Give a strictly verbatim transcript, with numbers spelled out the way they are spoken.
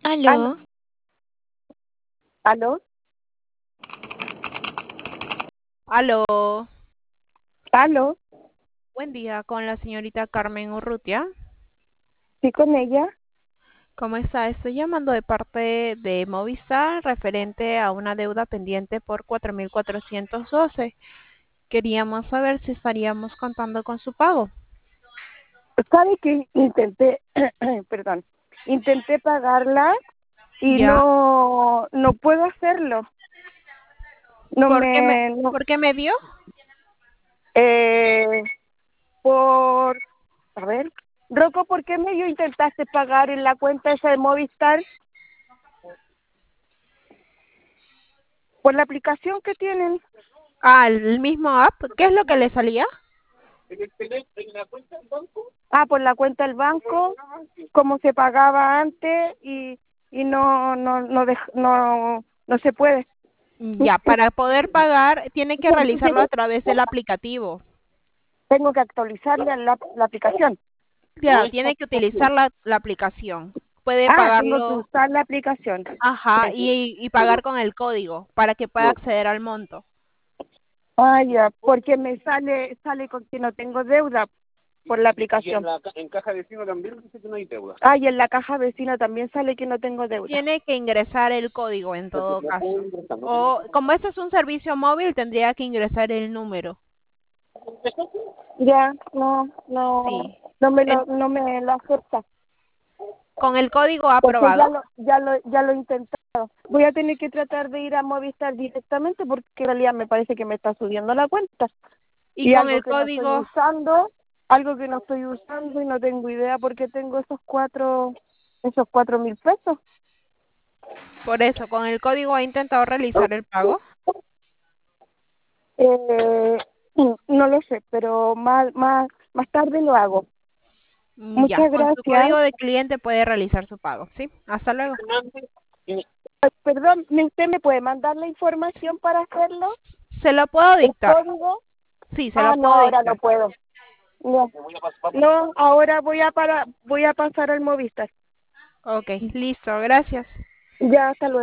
¿Aló? Aló, ¿aló? Aló, ¿Aló? buen día con la señorita Carmen Urrutia. ¿Sí con ella? ¿Cómo está? Estoy llamando de parte de Movistar referente a una deuda pendiente por cuatro mil cuatrocientos doce. Queríamos saber si estaríamos contando con su pago. ¿Sabe que intenté, perdón, intenté pagarla y Ya. no, no puedo hacerlo? No ¿Por qué me, me, no, por qué me dio? eh, por, a ver, Rocco, ¿por qué medio intentaste pagar en la cuenta esa de Movistar? Por la aplicación que tienen. Ah, el mismo app. ¿Qué es lo que le salía? Ah, por la cuenta del banco, como se pagaba antes y, y no, no, no, dej- no, no se puede. Ya, para poder pagar tiene que realizarlo a través del aplicativo. Tengo que actualizarle la, la aplicación. Claro, tiene que utilizar la, la aplicación. Puede Ah, tengo que pagarlo. usar la aplicación. Ajá, y, y pagar con el código para que pueda acceder al monto. Ah, ya, porque me sale sale con que no tengo deuda por la Y en, aplicación. la, ca- en caja de vecino también dice que no hay deuda. Ah, y en la caja vecina también sale que no tengo deuda. Tiene que ingresar el código en Porque todo la puedo caso. ingresar, no tiene O como este es un servicio móvil, tendría que ingresar el número. Ya, no, no, Sí. no me lo, En- no me lo acepta, con el código porque ya aprobado. lo, ya lo, ya lo he intentado. Voy a tener que tratar de ir a Movistar directamente porque en realidad me parece que me está subiendo la cuenta. Y Y con algo el que no estoy código, usando, algo que no estoy usando y no tengo idea por qué tengo esos cuatro, esos cuatro mil pesos. por eso, con el código ha intentado realizar el pago. Eh, no lo sé, pero más, más, más tarde lo hago. Mm, Ya, Muchas con su gracias. código de cliente puede realizar su pago. ¿Sí? Hasta luego. Eh, Perdón, ¿me- ¿usted me puede mandar la información para hacerlo? ¿Se lo puedo ¿El dictar? código? Sí, se lo Ah, no, puedo ahora no dictar. puedo. No, no, ahora voy a para, voy a pasar al Movistar. Ok, listo, gracias. Ya, hasta luego.